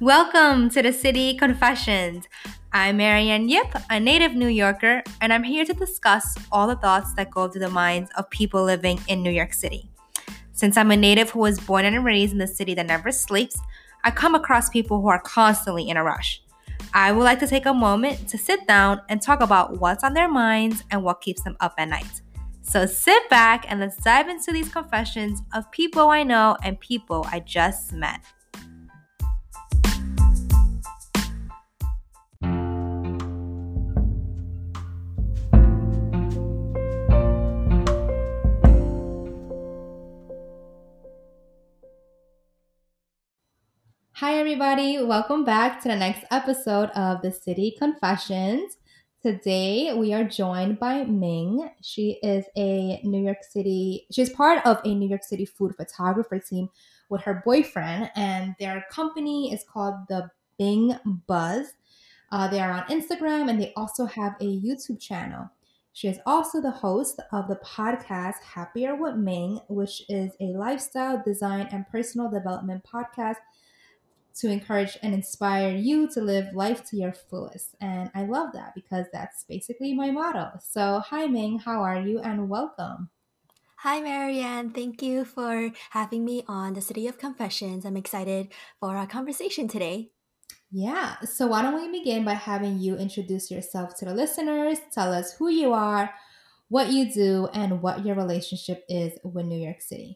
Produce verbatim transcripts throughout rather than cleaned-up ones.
Welcome to the City Confessions. I'm Marianne Yip, a native New Yorker, and I'm here to discuss all the thoughts that go through the minds of people living in New York City. Since I'm a native who was born and raised in the city that never sleeps, I come across people who are constantly in a rush. I would like to take a moment to sit down and talk about what's on their minds and what keeps them up at night. So sit back and let's dive into these confessions of people I know and people I just met. Hi, everybody. Welcome back to the next episode of the City Confessions. Today, we are joined by Ming. She is a New York City, she's part of a New York City food photographer team with her boyfriend, and their company is called the Bing Buzz. Uh, they are on Instagram and they also have a YouTube channel. She is also the host of the podcast Happier with Ming, which is a lifestyle, design, and personal development podcast to encourage and inspire you to live life to your fullest. And I love that because that's basically my motto. So, hi Ming, how are you? And welcome. Hi, Marianne. Thank you for having me on the City of Confessions. I'm excited for our conversation today. Yeah, so why don't we begin by having you introduce yourself to the listeners, tell us who you are, what you do, and what your relationship is with New York City.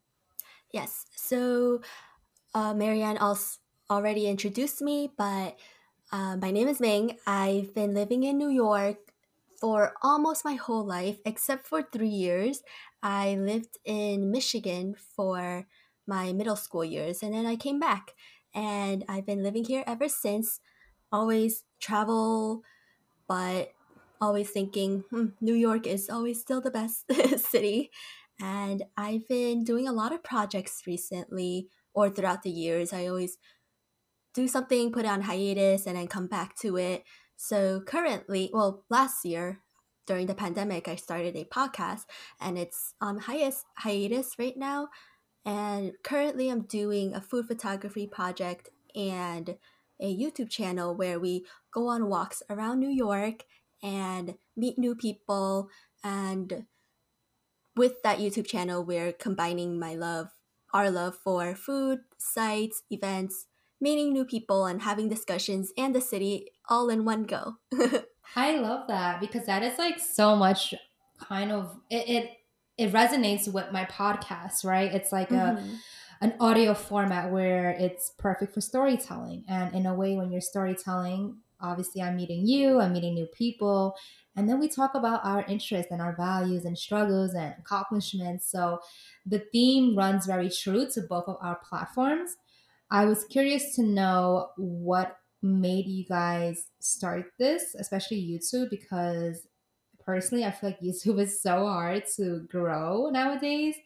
Yes, so uh, Marianne also already introduced me, but uh, my name is Ming. I've been living in New York for almost my whole life, except for three years. I lived in Michigan for my middle school years, and then I came back. And I've been living here ever since. Always travel, but always thinking hmm, New York is always still the best city. And I've been doing a lot of projects recently or throughout the years. I always do something, put it on hiatus, and then come back to it. So currently, well, last year during the pandemic, I started a podcast and it's on hiatus, hiatus right now. And currently, I'm doing a food photography project and a YouTube channel where we go on walks around New York and meet new people. And with that YouTube channel, we're combining my love, our love for food, sites, events, meeting new people, and having discussions and the city all in one go. I love that because that is like so much kind of it it, it resonates with my podcast, right? It's like a Mhm. an audio format where it's perfect for storytelling. And in a way, when you're storytelling, obviously I'm meeting you, I'm meeting new people, and then we talk about our interests and our values and struggles and accomplishments. So the theme runs very true to both of our platforms. I was curious to know what made you guys start this, especially YouTube, because personally, I feel like YouTube is so hard to grow nowadays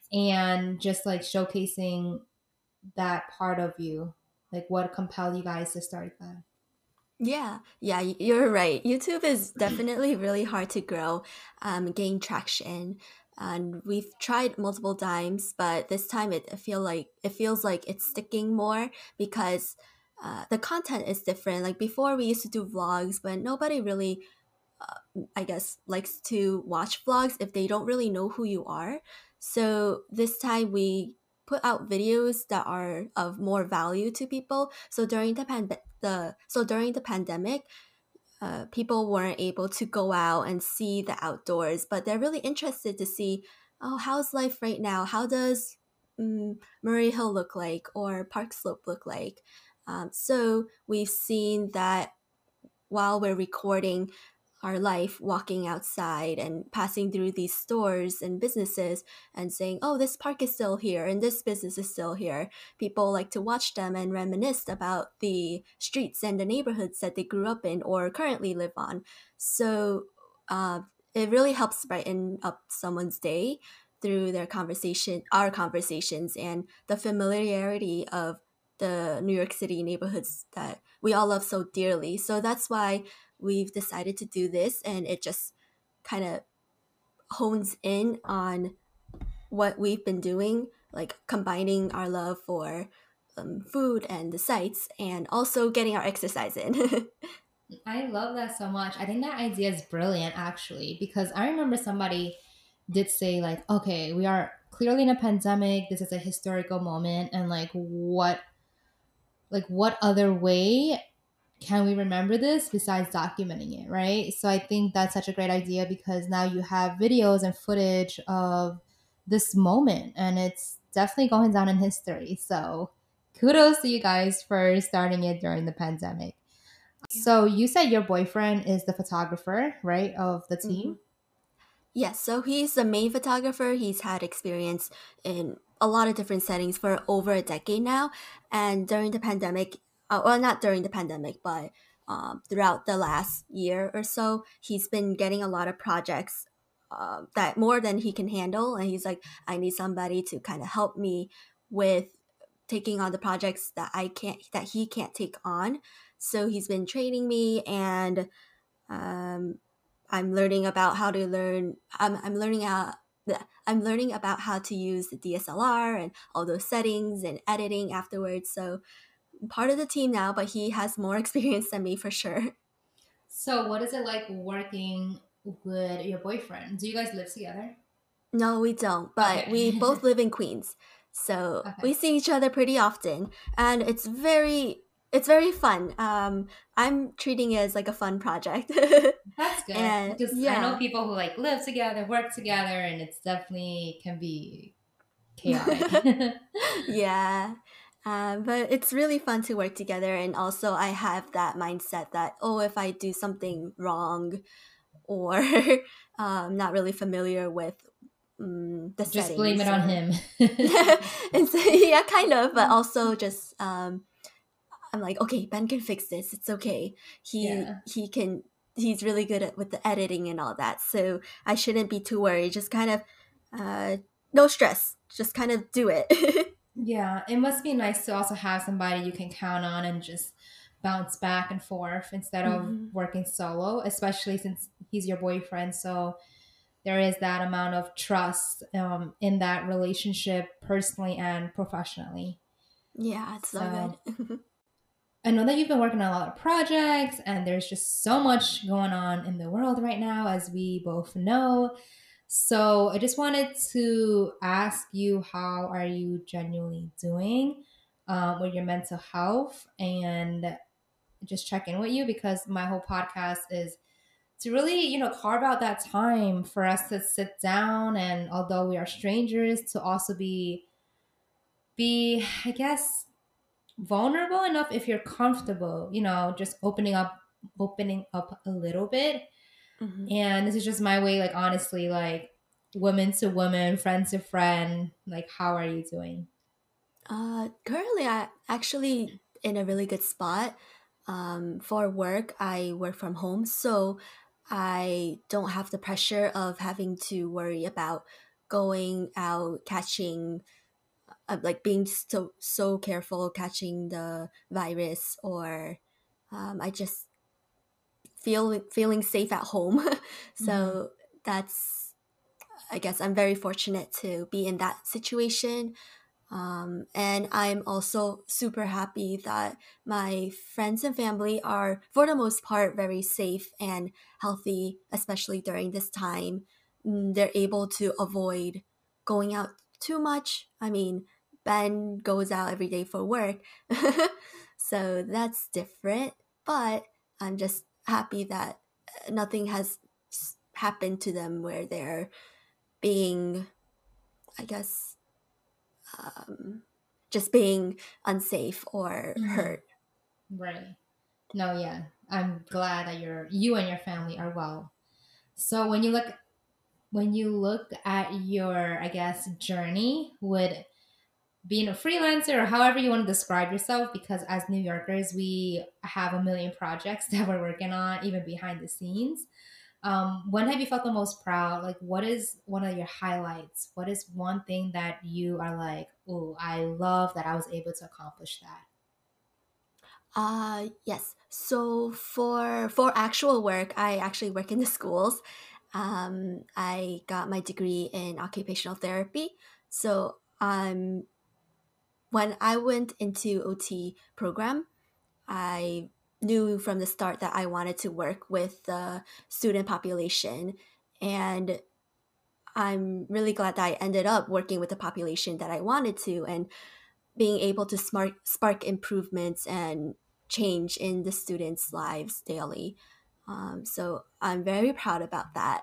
and just like showcasing that part of you. Like, what compelled you guys to start that? Yeah, yeah, y- you're right. YouTube is definitely really hard to grow, um, gain traction, and we've tried multiple times, but this time it I feel like it feels like it's sticking more because uh, the content is different. Like before, we used to do vlogs, but nobody really, uh, I guess, likes to watch vlogs if they don't really know who you are. So this time we put out videos that are of more value to people. So during the pand- the so during the pandemic, uh, people weren't able to go out and see the outdoors, but they're really interested to see, oh, how's life right now? How does um, Murray Hill look like or Park Slope look like? Um, so we've seen that while we're recording our life walking outside and passing through these stores and businesses and saying, oh, this park is still here and this business is still here. People like to watch them and reminisce about the streets and the neighborhoods that they grew up in or currently live on. So uh, it really helps brighten up someone's day through their conversation, our conversations, and the familiarity of the New York City neighborhoods that we all love so dearly. So that's why we've decided to do this, and it just kind of hones in on what we've been doing, like combining our love for um, food and the sights, and also getting our exercise in. I love that so much. I think that idea is brilliant, actually, because I remember somebody did say, like, okay, we are clearly in a pandemic. This is a historical moment. And, like, what, like, what other way can we remember this besides documenting it, right? So I think that's such a great idea because now you have videos and footage of this moment and it's definitely going down in history. So kudos to you guys for starting it during the pandemic. So you said your boyfriend is the photographer, right, of the Mhm. team? Yes, so he's the main photographer. He's had experience in a lot of different settings for over a decade now. And during the pandemic, uh, well, not during the pandemic, but um, throughout the last year or so, he's been getting a lot of projects uh, that more than he can handle. And he's like, I need somebody to kind of help me with taking on the projects that I can't, that he can't take on. So he's been training me and um, I'm learning about how to learn. I'm I'm learning how. I'm learning about how to use the D S L R and all those settings and editing afterwards. So I'm part of the team now, but he has more experience than me for sure. So what is it like working with your boyfriend? Do you guys live together? No, we don't, but we Okay. both live in Queens. So Okay. we see each other pretty often and it's very it's very fun. Um I'm treating it as like a fun project. That's good And because I know yeah. people who like live together, work together, and it's definitely can be chaotic. Yeah. Um, but it's really fun to work together. And also, I have that mindset that, oh, if I do something wrong or um, not really familiar with um, the Just blame it settings, on or him. it's, yeah, kind of, but also just, um, I'm like, okay, Ben can fix this. It's okay. He, Yeah. he can, he's really good at with the editing and all that. So I shouldn't be too worried. Just kind of, uh, no stress. Just kind of do it. Yeah. It must be nice to also have somebody you can count on and just bounce back and forth instead of hmm working solo, especially since he's your boyfriend. So there is that amount of trust um, in that relationship personally and professionally. Yeah, it's so So good. I know that you've been working on a lot of projects and there's just so much going on in the world right now, as we both know. So I just wanted to ask you, how are you genuinely doing um, with your mental health, and just check in with you because my whole podcast is to really, you know, carve out that time for us to sit down and, although we are strangers, to also be be I guess vulnerable enough, if you're comfortable, you know, just opening up opening up a little bit. hmm And this is just my way, like, honestly, like, woman to woman, friend to friend, like, how are you doing? Uh, currently, I actually in a really good spot. Um, for work, I work from home, so I don't have the pressure of having to worry about going out, catching, uh, like being so so careful catching the virus, or um, I just feel feeling safe at home. Hmm. So that's, I guess I'm very fortunate to be in that situation. Um, and I'm also super happy that my friends and family are, for the most part, very safe and healthy, especially during this time. Mm, They're able to avoid going out too much. I mean, Ben goes out every day for work, so that's different. But I'm just happy that uh, nothing has s- happened to them where they're being, I guess, um, just being unsafe or Hmm. hurt. Right. No, yeah. I'm glad that you're you and your family are well. So when you look when you look at your, I guess, journey with being a freelancer, or however you want to describe yourself, because as New Yorkers, we have a million projects that we're working on, even behind the scenes. Um, when have you felt the most proud? Like, what is one of your highlights? What is one thing that you are like, oh, I love that I was able to accomplish that? Uh yes. So for for actual work, I actually work in the schools. Um, I got my degree in occupational therapy. So I'm when I went into O T program, I knew from the start that I wanted to work with the student population. And I'm really glad that I ended up working with the population that I wanted to and being able to smart, spark improvements and change in the students' lives daily. Um, so I'm very proud about that.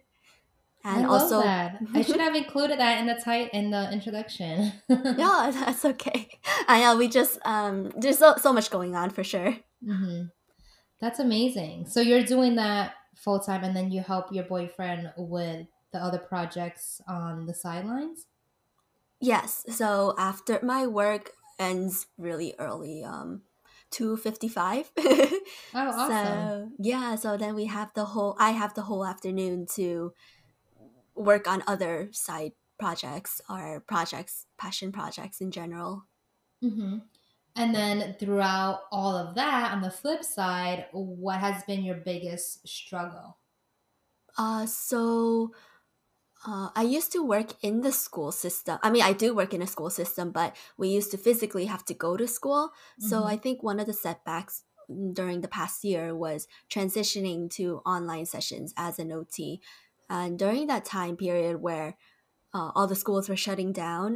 I And love also, that. I should have included that in the title in the introduction. yeah, that's okay. I know we just um, there's so, so much going on for sure. hmm That's amazing. So you're doing that full time, and then you help your boyfriend with the other projects on the sidelines. Yes. So after my work ends really early, um, two fifty five. Oh, awesome. So yeah, so then we have the whole. I have the whole afternoon to work on other side projects or projects, passion projects in general. hmm And then throughout all of that, on the flip side, what has been your biggest struggle? Uh, so uh, I used to work in the school system. I mean, I do work in a school system, but we used to physically have to go to school. So I hmm think one of the setbacks during the past year was transitioning to online sessions as an O T. And during that time period where uh, all the schools were shutting down,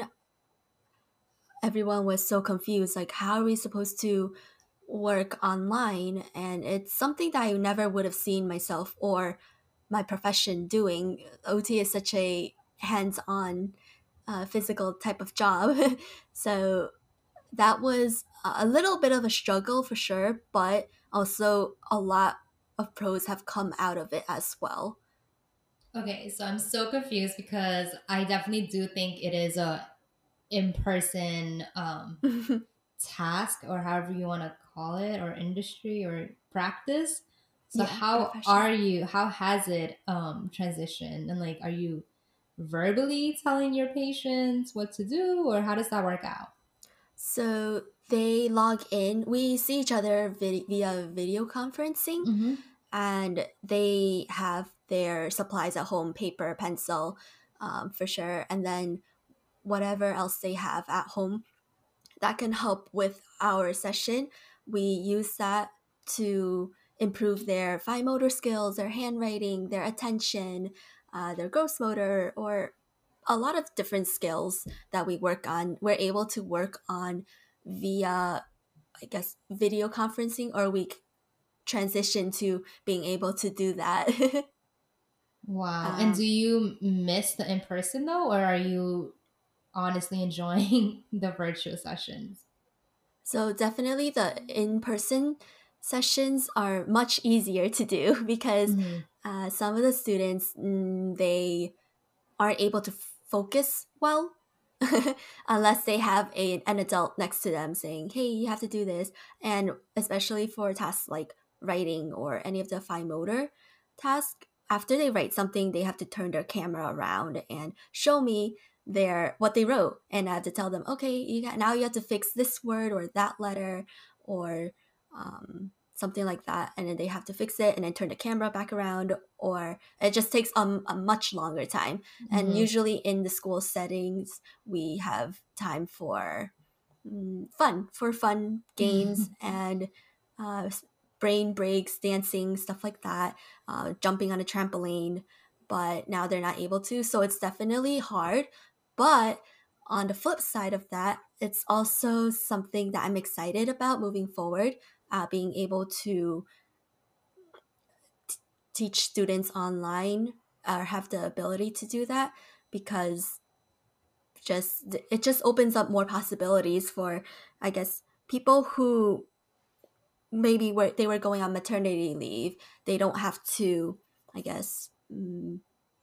everyone was so confused. Like, how are we supposed to work online? And it's something that I never would have seen myself or my profession doing. O T is such a hands on uh, physical type of job. So that was a little bit of a struggle for sure, but also a lot of pros have come out of it as well. Okay, so I'm so confused because I definitely do think it is a in-person um, task, or however you want to call it, or industry or practice. So Yeah, how profession. are you, how has it um transitioned, and like, are you verbally telling your patients what to do, or how does that work out? So they log in. We see each other vid- via video conferencing, Mm-hmm. and they have their supplies at home, paper, pencil, um, for sure, and then whatever else they have at home that can help with our session. We use that to improve their fine motor skills, their handwriting, their attention, uh, their gross motor, or a lot of different skills that we work on. We're able to work on via, I guess, video conferencing, or we transition to being able to do that. Wow. And um, do you miss the in person though, or are you honestly enjoying the virtual sessions? So definitely the in-person sessions are much easier to do because Mm-hmm. uh, some of the students mm, they aren't able to f- focus well unless they have a, an adult next to them saying, hey, you have to do this. And especially for tasks like writing or any of the fine motor tasks, after they write something, they have to turn their camera around and show me their what they wrote. And I have to tell them, okay, you got, now you have to fix this word or that letter or um, something like that. And then they have to fix it and then turn the camera back around, or it just takes um, a much longer time. And Mm-hmm. usually in the school settings, we have time for mm, fun, for fun games and uh, brain breaks, dancing, stuff like that, uh, jumping on a trampoline. But now they're not able to. So it's definitely hard. But on the flip side of that, it's also something that I'm excited about moving forward, uh, being able to teach students online or have the ability to do that because just it just opens up more possibilities for, I guess, people who maybe were they were going on maternity leave. They don't have to, I guess, mm,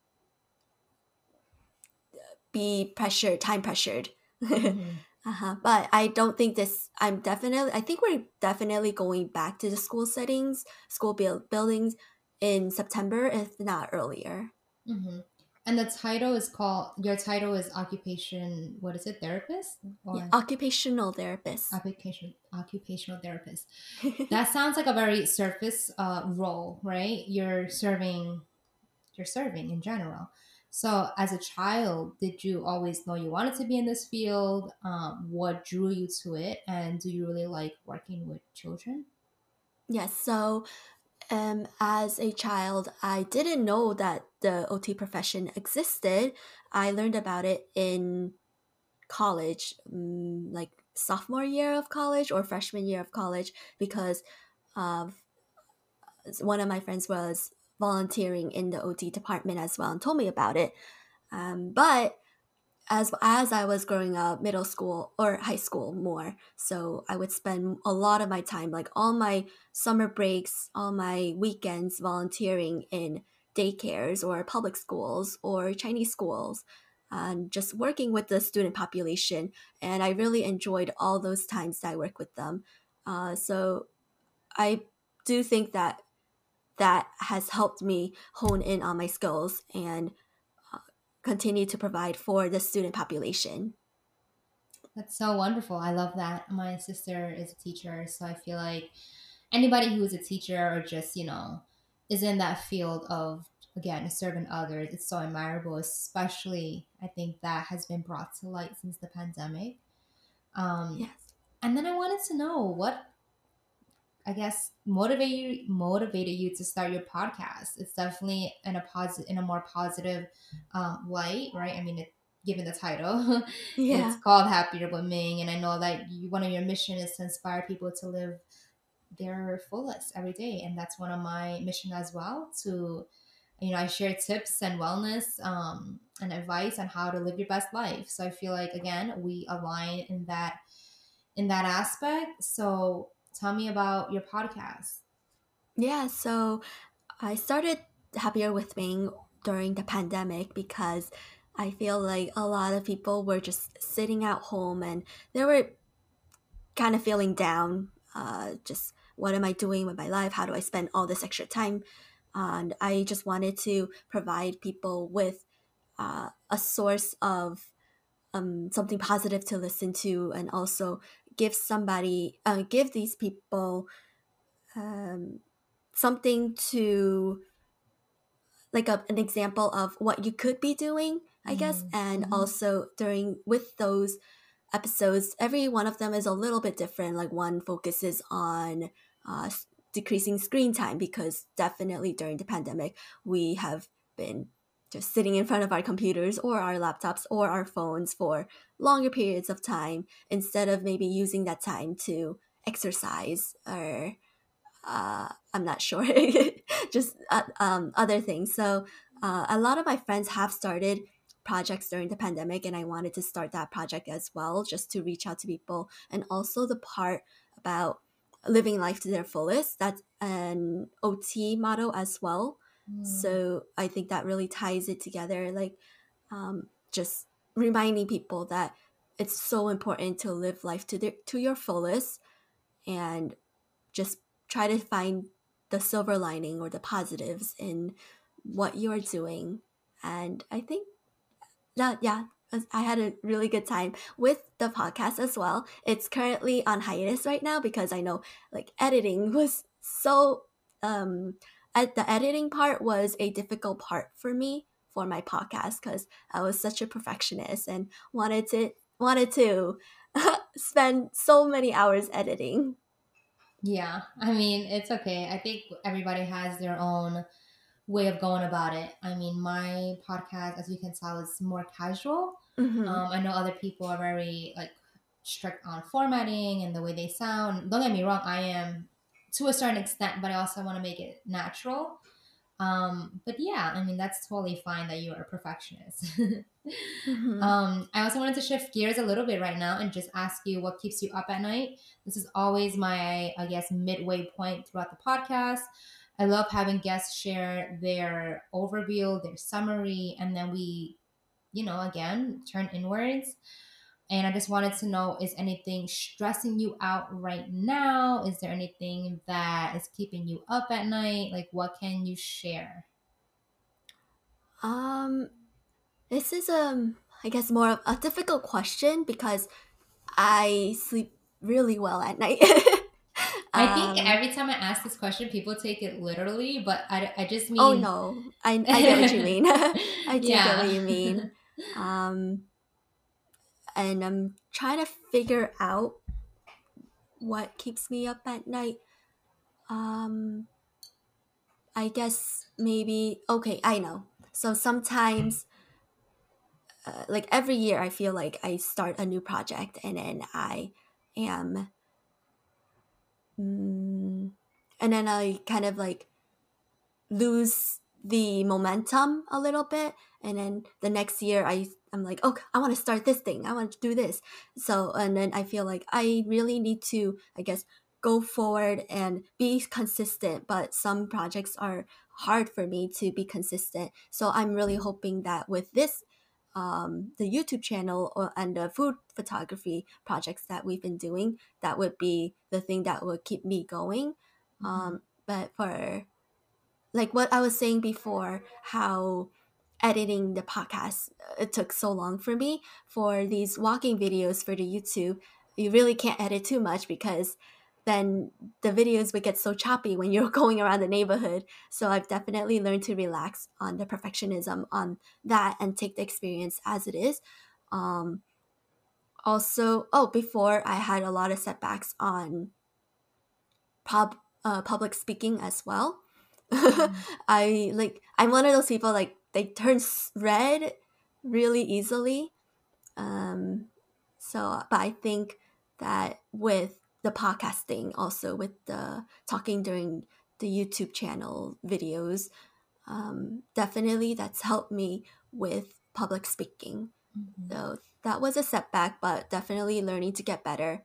be pressured, time pressured. Mm-hmm. Uh-huh. But I don't think this. I'm definitely. I think we're definitely going back to the school settings, school build, buildings in September, if not earlier. Mm-hmm. And the title is called, your title is occupation, what is it, therapist Yeah, or occupational therapist. occupation occupational therapist? That sounds like a very surface uh, role, right? You're serving, you're serving in general. So, as a child, did you always know you wanted to be in this field? Um, what drew you to it? And do you really like working with children? Yes, so um, as a child, I didn't know that the O T profession existed. I learned about it in college, mm, like sophomore year of college or freshman year of college, because of one of my friends was volunteering in the O T department as well and told me about it. Um, but as as I was growing up, middle school or high school more, so I would spend a lot of my time, like all my summer breaks, all my weekends, volunteering in daycares or public schools or Chinese schools, and just working with the student population. And I really enjoyed all those times that I worked with them. Uh, so I do think that that has helped me hone in on my skills and uh, continue to provide for the student population. That's so wonderful. I love that. My sister is a teacher, so I feel like anybody who is a teacher or just, you know, is in that field of, again, serving others, it's so admirable, especially I think that has been brought to light since the pandemic. Um, Yes. and then I wanted to know what, I guess, motivated you motivated you to start your podcast. It's definitely in a positive, in a more positive um, light, right? I mean, it, given the title, it's Yeah. called Happier with Ming, and I know that you, one of your mission is to inspire people to live their fullest every day, and that's one of my mission as well. To, you know, I share tips and wellness um, and advice on how to live your best life. So I feel like again we align in that in that aspect. So tell me about your podcast. Yeah. So I started Happier with Ming during the pandemic because I feel like a lot of people were just sitting at home and they were kind of feeling down. Uh, just what am I doing with my life? How do I spend all this extra time? And I just wanted to provide people with uh, a source of um, something positive to listen to, and also give somebody, uh, give these people um, something to, like a, an example of what you could be doing, I guess. And Mm-hmm. also during with those episodes, every one of them is a little bit different. Like one focuses on uh, decreasing screen time, because definitely during the pandemic we have been just sitting in front of our computers or our laptops or our phones for longer periods of time, instead of maybe using that time to exercise or uh, I'm not sure, just uh, um, other things. So uh, a lot of my friends have started projects during the pandemic, and I wanted to start that project as well, just to reach out to people. And also the part about living life to their fullest, that's an O T motto as well. Mm. So I think that really ties it together, like um, just reminding people that it's so important to live life to their, to your fullest, and just try to find the silver lining or the positives in what you're doing. And I think that, yeah, I had a really good time with the podcast as well. It's currently on hiatus right now because I know like editing was so, um, at the editing part was a difficult part for me for my podcast, because I was such a perfectionist and wanted to wanted to spend so many hours editing. Yeah, I mean, it's okay. I think everybody has their own way of going about it. I mean, my podcast, as you can tell, is more casual. Hmm. Um, I know other people are very like strict on formatting and the way they sound. Don't get me wrong, I am to a certain extent, but I also want to make it natural. Um, but yeah, I mean, that's totally fine that you're a perfectionist. Hmm. um, I also wanted to shift gears a little bit right now and just ask you what keeps you up at night. This is always my, I guess, midway point throughout the podcast. I love having guests share their overview, their summary, and then we, you know, again, turn inwards. And I just wanted to know, is anything stressing you out right now? Is there anything that is keeping you up at night? Like, what can you share? Um, this is um, I guess more of a difficult question because I sleep really well at night. I think Um, every time I ask this question, people take it literally, but I, I just oh mean, no, I I get what you mean. I do get what yeah. you mean. Um, and I'm trying to figure out what keeps me up at night. Um, I guess maybe okay, I know. So sometimes uh, like every year I feel like I start a new project and then I am mm, and then I kind of like lose the momentum a little bit, and then the next year I I'm like, okay, I want to start this thing, I want to do this. So and then I feel like I really need to, I guess, go forward and be consistent, but some projects are hard for me to be consistent. So I'm really hoping that with this um, the YouTube channel or, and the food photography projects that we've been doing, that would be the thing that would keep me going. Mhm. Um, but for like what I was saying before, how editing the podcast, uh, it took so long for me. For these walking videos for the YouTube, you really can't edit too much because then the videos would get so choppy when you're going around the neighborhood. So I've definitely learned to relax on the perfectionism on that and take the experience as it is. Um, also, oh, before I had a lot of setbacks on pub uh, public speaking as well. Mhm. I like I'm one of those people like they turn s- red really easily. Um, so, but I think that with the podcasting, also with the talking during the YouTube channel videos, um, definitely that's helped me with public speaking. Mhm. So that was a setback, but definitely learning to get better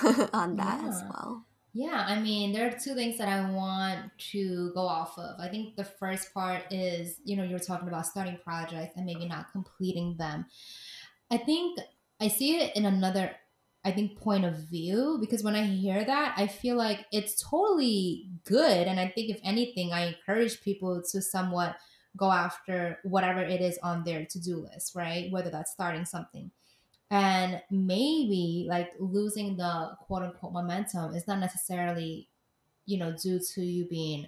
on that as Yeah. well. Yeah, I mean, there are two things that I want to go off of. I think the first part is, you know, you're talking about starting projects and maybe not completing them. I think I see it in another, I think, point of view, because when I hear that, I feel like it's totally good. And I think, if anything, I encourage people to somewhat go after whatever it is on their to do list, right? Whether that's starting something. And maybe like losing the quote unquote momentum is not necessarily, you know, due to you being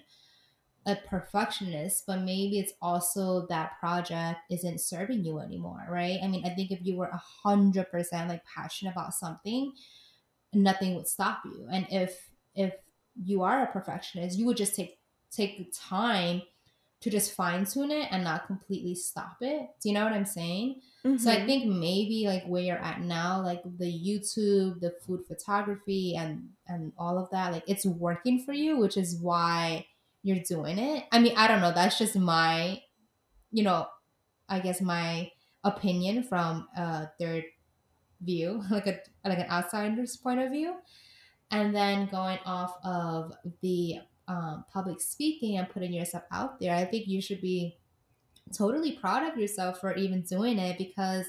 a perfectionist, but maybe it's also that project isn't serving you anymore, right? I mean, I think if you were a hundred percent like passionate about something, nothing would stop you. And if if you are a perfectionist, you would just take take the time to just fine tune it and not completely stop it. Do you know what I'm saying? So I Mm-hmm. think maybe like where you're at now, like the YouTube, the food photography and and all of that, like it's working for you, which is why you're doing it. I mean, I don't know, that's just my, you know, I guess my opinion from a third view, like a like an outsider's point of view. And then going off of the um, public speaking and putting yourself out there, I think you should be totally proud of yourself for even doing it, because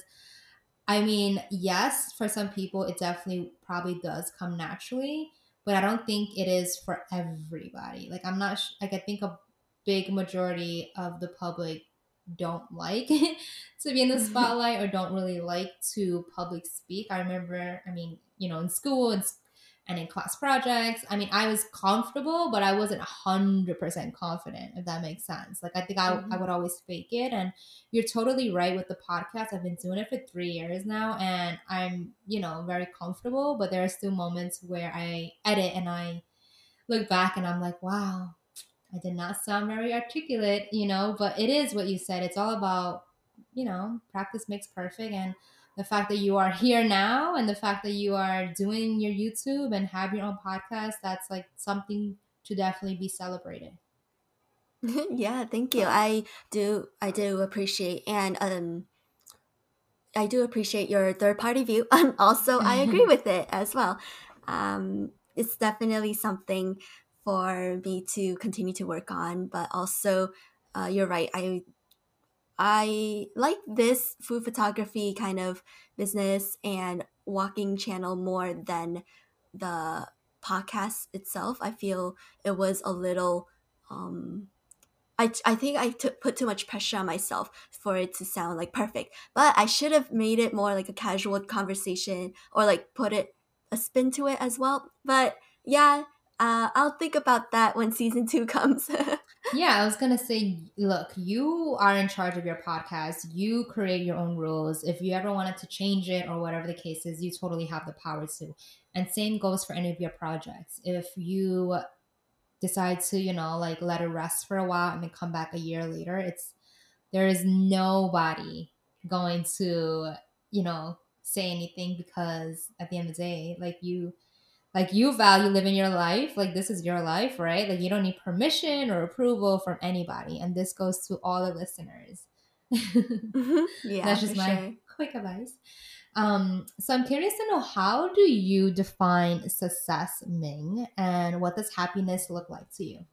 I mean, yes, for some people it definitely probably does come naturally, but I don't think it is for everybody. Like I'm not sh- like I think a big majority of the public don't like to be in the spotlight or don't really like to public speak. I remember, I mean, you know, in school and and in class projects, I mean, I was comfortable, but I wasn't one hundred percent confident, if that makes sense. Like, I think I, I Mm-hmm. would always fake it. And you're totally right with the podcast. I've been doing it for three years now, and I'm, you know, very comfortable, but there are still moments where I edit and I look back and I'm like, wow, I did not sound very articulate, you know, but it is what you said. It's all about, you know, practice makes perfect. And the fact that you are here now and the fact that you are doing your YouTube and have your own podcast, that's like something to definitely be celebrated. Yeah, thank you. I do I do appreciate, and um I do appreciate your third party view, and also I agree with it as well. Um it's definitely something for me to continue to work on, but also uh, you're right. I I like this food photography kind of business and walking channel more than the podcast itself. I feel it was a little um I, I think I took put too much pressure on myself for it to sound like perfect. But I should have made it more like a casual conversation or like put it a spin to it as well. But yeah, uh, I'll think about that when season two comes. Yeah, I was gonna say, look, you are in charge of your podcast. You create your own rules. If you ever wanted to change it or whatever the case is, you totally have the power to. And same goes for any of your projects. If you decide to, you know, like let it rest for a while and then come back a year later, it's there is nobody going to, you know, say anything because at the end of the day, like you like you value living your life, like this is your life, right? Like you don't need permission or approval from anybody, and this goes to all the listeners. Mhm. Yeah, That's for just my sure. quick advice. Um so I'm curious to know, how do you define success, Ming, and what does happiness look like to you?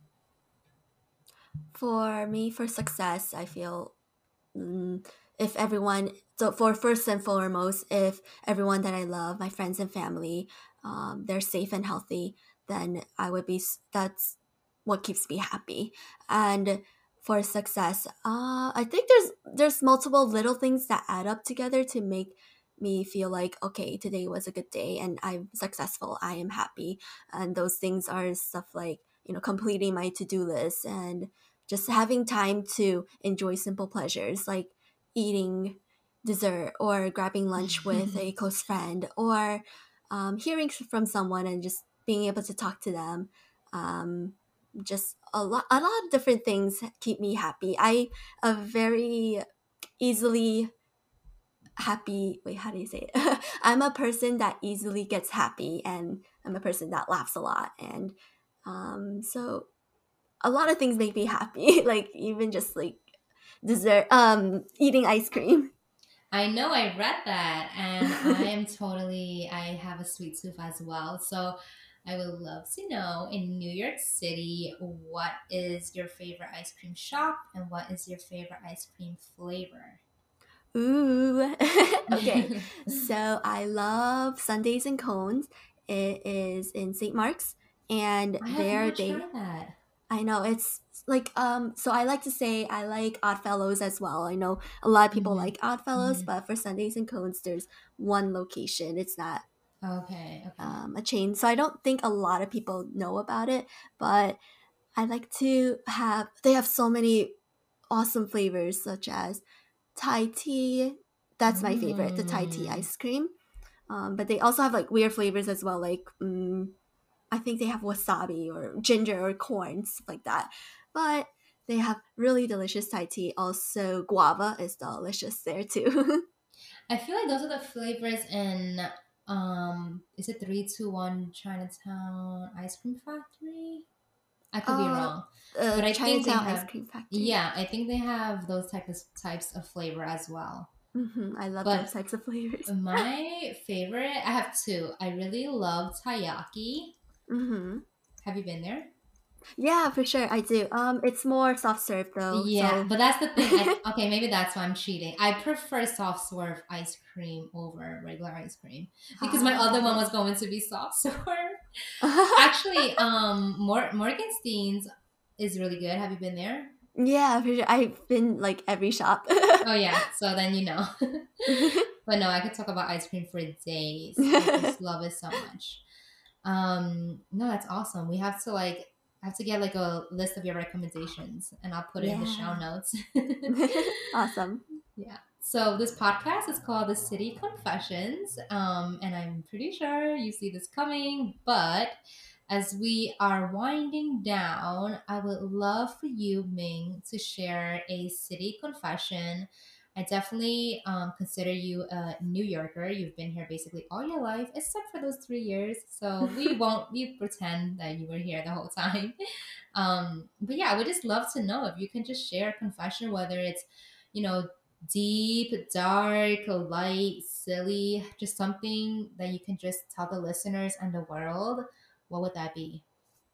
For me, for success, I feel mm, if everyone, so for first and foremost, if everyone that I love, my friends and family, um, they're safe and healthy, then I would be, s- that's what keeps me happy. And for success, uh, I think there's there's multiple little things that add up together to make me feel like, okay, today was a good day and I'm successful, I am happy. And those things are stuff like, you know, completing my to-do list and just having time to enjoy simple pleasures like eating dessert or grabbing lunch with a close friend or um, hearing from someone and just being able to talk to them. Um, just a lot, a lot of different things keep me happy. I a very easily happy. Wait, how do you say it? I'm a person that easily gets happy, and I'm a person that laughs a lot, and um, so a lot of things make me happy. Like even just like dessert, um, eating ice cream. I know, I read that, and I am totally, I have a sweet tooth as well. So I would love to know, in New York City, what is your favorite ice cream shop and what is your favorite ice cream flavor? Ooh. Okay. So I love Sundays and Cones. It is in Saint Mark's, and I have there not they, tried that. I know it's like um so I like to say I like Oddfellows as well. I know a lot of people Hmm. like Oddfellows, Hmm. but for Sundays and Cones there's one location. It's not Okay, okay. um, a chain. So I don't think a lot of people know about it, but I like to have they have so many awesome flavors such as Thai tea. That's my favorite, the Thai tea Mm. ice cream. Um, but they also have like weird flavors as well, like um, I think they have wasabi or ginger or corn, stuff like that. But they have really delicious Thai tea. Also, guava is delicious there too. I feel like those are the flavors in, um, is it three two one Chinatown Ice Cream Factory? I could be uh, wrong, uh, but I think they Chinatown Ice have, Cream Factory. yeah, I think they have those types of types of flavor as well. Hmm, I love those But types of flavors. my favorite, I have two. I really love taiyaki. Hmm. Have you been there? Yeah, for sure, I do. Um, it's more soft serve though, Yeah, so. but that's the thing. I, okay, maybe that's why I'm cheating. I prefer soft serve ice cream over regular ice cream because my Ah, other got one it. was going to be soft serve. Actually, um, Mor- Morgenstein's is really good. Have you been there? Yeah, for sure. I've been like every shop. Oh yeah, so then you know. But no, I could talk about ice cream for days. I just love it so much. Um, no, that's awesome. We have to like I have to get like a list of your recommendations and I'll put it in the show Yeah. notes. Awesome. Yeah. So this podcast is called The City Confessions. Um, and I'm pretty sure you see this coming, but as we are winding down, I would love for you, Ming, to share a city confession. I definitely um, consider you a New Yorker. You've been here basically all your life, except for those three years. So we won't we pretend that you were here the whole time. Um, but yeah, I would just love to know if you can just share a confession, whether it's, you know, deep, dark, light, silly, just something that you can just tell the listeners and the world. What would that be?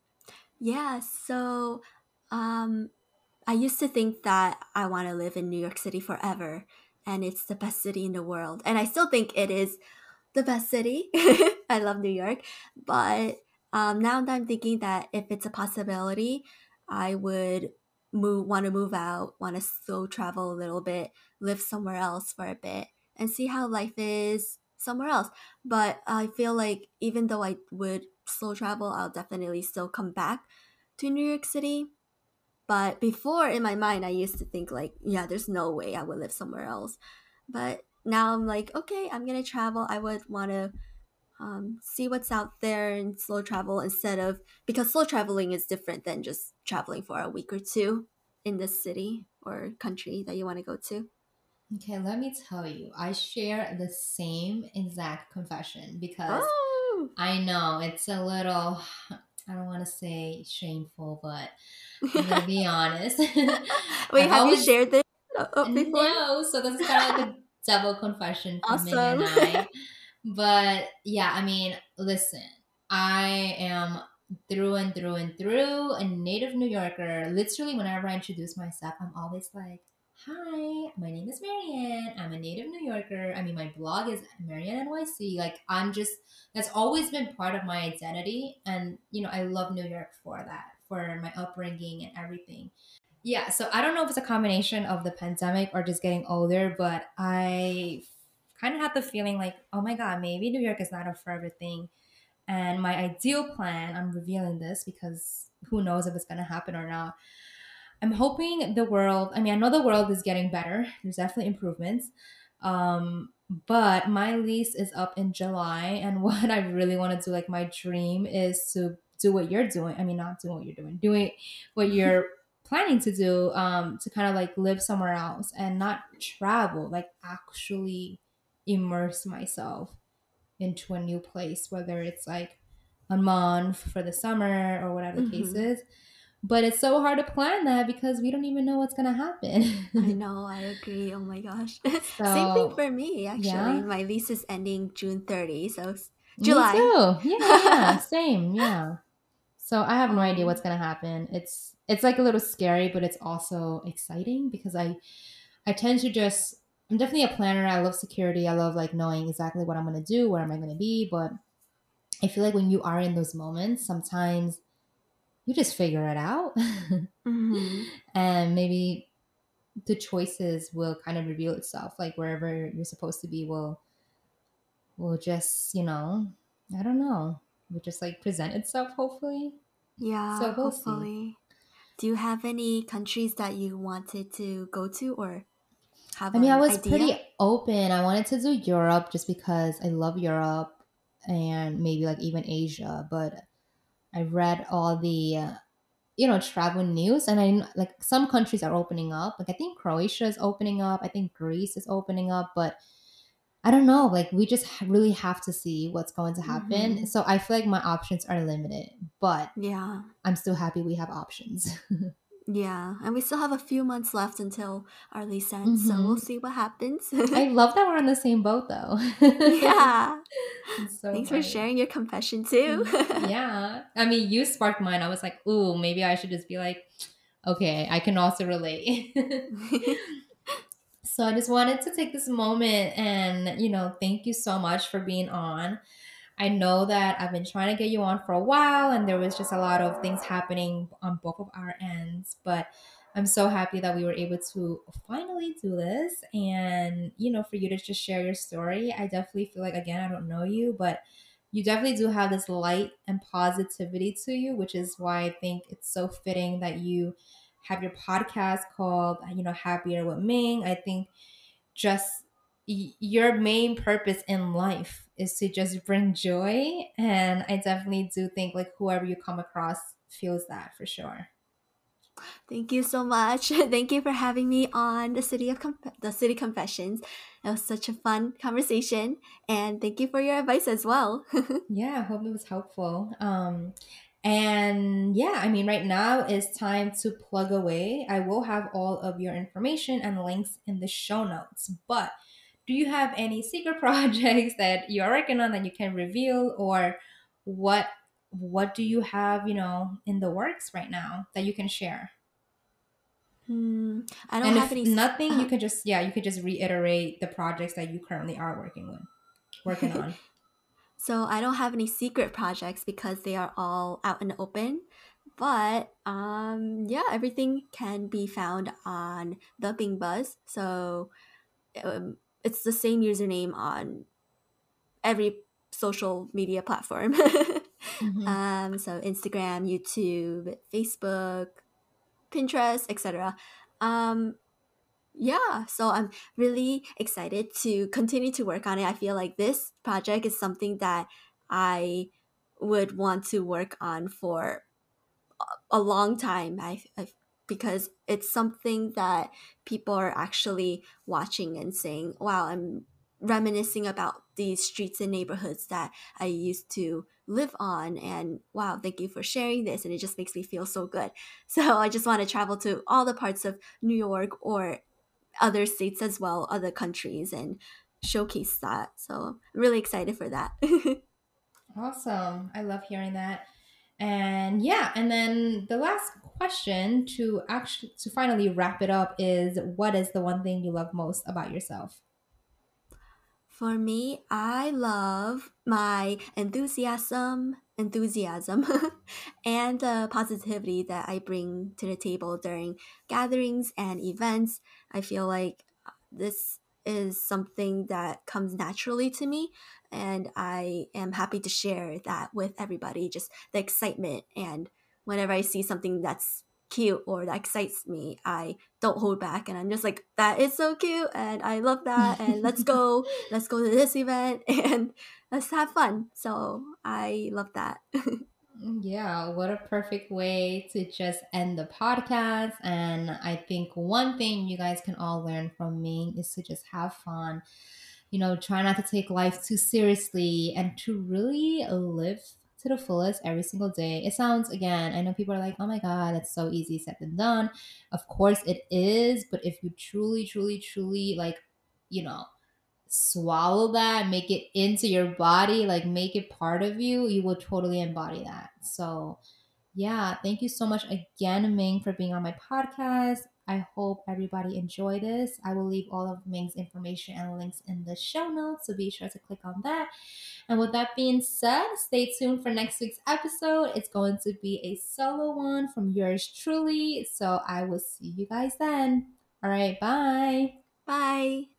Yeah, so um I used to think that I want to live in New York City forever and it's the best city in the world. And I still think it is the best city. I love New York, but um, now that I'm thinking that if it's a possibility, I would move, want to move out, want to slow travel a little bit, live somewhere else for a bit, and see how life is. somewhere else. But I feel like even though I would slow travel, I'll definitely still come back to New York City. But before, in my mind, I used to think like, yeah, there's no way I would live somewhere else. But now I'm like, okay, I'm gonna travel. I would want to um, see what's out there and slow travel instead of, because slow traveling is different than just traveling for a week or two in this city or country that you want to go to. Okay, let me tell you, I share the same exact confession because Oh, I know it's a little, I don't want to say shameful, but I'm gonna be honest. wait, I've have you always shared this uh, before? no, so this is kind of like a double confession from Ming and Awesome. I. But yeah, I mean, listen, I am through and through and through a native New Yorker. Literally, whenever I introduce myself, I'm always like, "Hi, my name is Marianne. I'm a native New Yorker. I mean, my blog is Marianne N Y C. Like, I'm just that's always been part of my identity, and you know, I love New York for that, for my upbringing and everything. Yeah, so I don't know if it's a combination of the pandemic or just getting older, but I kind of had the feeling like, oh my God, maybe New York is not a forever thing. And my ideal plan, I'm revealing this because who knows if it's going to happen or not. I'm hoping the world, I mean, I know the world is getting better. There's definitely improvements. Um, but my lease is up in July. And what I really want to do, like my dream is to do what you're doing. I mean, not doing what you're doing, doing what you're planning to do, um, to kind of like live somewhere else and not travel, like actually immerse myself into a new place, whether it's like a month for the summer or whatever the case Hmm. is. But it's so hard to plan that because we don't even know what's going to I happen. know, I agree. Oh my gosh. Same thing So, for me, actually. yeah, My lease is ending June thirtieth, so s- me July. too. Yeah, yeah, same. Yeah. So I have no idea Oh, what's going to happen. It's it's like a little scary, but it's also exciting because I I tend to just I'm definitely a planner. I love security. I love like knowing exactly what I'm going to do, where am I going to be, but I feel like when you are in those moments, sometimes you just figure it out. hmm, And maybe the choices will kind of reveal itself. Like wherever you're supposed to be will will just, you know, I don't know, will just like present itself hopefully. yeah, So we'll see. hopefully. Do you have any countries that you wanted to go to or have I mean, I an was pretty idea? open. I wanted to do Europe just because I love Europe and maybe like even Asia, but I read all the uh, you know travel news and I like some countries are opening up. Like I think Croatia is opening up. I think Greece is opening up, but I don't know. Like we just ha- really have to see what's going to happen. Hmm. So I feel like my options are limited, but Yeah, I'm still happy we have options. yeah. And we still have a few months left until our lease ends, so we'll Hmm. see what happens. I love that we're on the same boat though. Yeah. It's so Thanks for funny. sharing your confession too. Yeah. I mean, you sparked mine. I was like, ooh, maybe I should just be like, okay, I can also relate. So I just wanted to take this moment and, you know, thank you so much for being on. I know that I've been trying to get you on for a while and there was just a lot of things happening on both of our ends, but I'm so happy that we were able to finally do this and, you know, for you to just share your story. I definitely feel like, again, I don't know you, but you definitely do have this light and positivity to you, which is why I think it's so fitting that you have your podcast called, you know, Happier with Ming. I think just y- your main purpose in life is to just bring joy. And I definitely do think like whoever you come across feels that for sure. Thank you so much. Thank you for having me on the City of Conf- the City Confessions. It was such a fun conversation, and thank you for your advice as well. Yeah, I hope it was helpful. Um, and yeah, I mean, right now is time to plug away. I will have all of your information and links in the show notes. But do you have any secret projects that you're working on that you can reveal, or what what do you have, you know, in the works right now that you can share? Hmm, I don't And have if any. s- nothing, you could just yeah, you could just reiterate the projects that you currently are working with, working on. So I don't have any secret projects because they are all out in the open. But um, yeah, everything can be found on the Bing Buzz. So um, it's the same username on every social media platform. Mhm. um, so Instagram, YouTube, Facebook, Pinterest, et cetera. Um, yeah, so I'm really excited to continue to work on it. I feel like this project is something that I would want to work on for a long time. I, I because it's something that people are actually watching and saying, "Wow, I'm reminiscing about these streets and neighborhoods that I used to live on." And wow, thank you for sharing this. And it just makes me feel so good. So I just want to travel to all the parts of New York or other states as well, other countries, and showcase that. So I'm really excited for that. Awesome. I love hearing that. And yeah, and then the last question to actually to finally wrap it up is, what is the one thing you love most about yourself? For me, I love my enthusiasm, enthusiasm, and the positivity that I bring to the table during gatherings and events. I feel like this is something that comes naturally to me, and I am happy to share that with everybody. Just the excitement, and whenever I see something that's cute or that excites me, I don't hold back, and I'm just like, that is so cute, and I love that, and let's go, let's go to this event, and let's have fun. So I love that. Yeah, what a perfect way to just end the podcast. And I think one thing you guys can all learn from me is to just have fun. You know, try not to take life too seriously and to really live to the fullest every single day. It sounds, again, I know people are like, oh my God, it's so easy said than done. Of course it is. But if you truly, truly, truly, like, you know, swallow that, make it into your body, like make it part of you, you will totally embody that. So, yeah, thank you so much again, Ming, for being on my podcast. I hope everybody enjoyed this. I will leave all of Ming's information and links in the show notes, so be sure to click on that. And with that being said, stay tuned for next week's episode. It's going to be a solo one from yours truly. So I will see you guys then. All right, bye. Bye.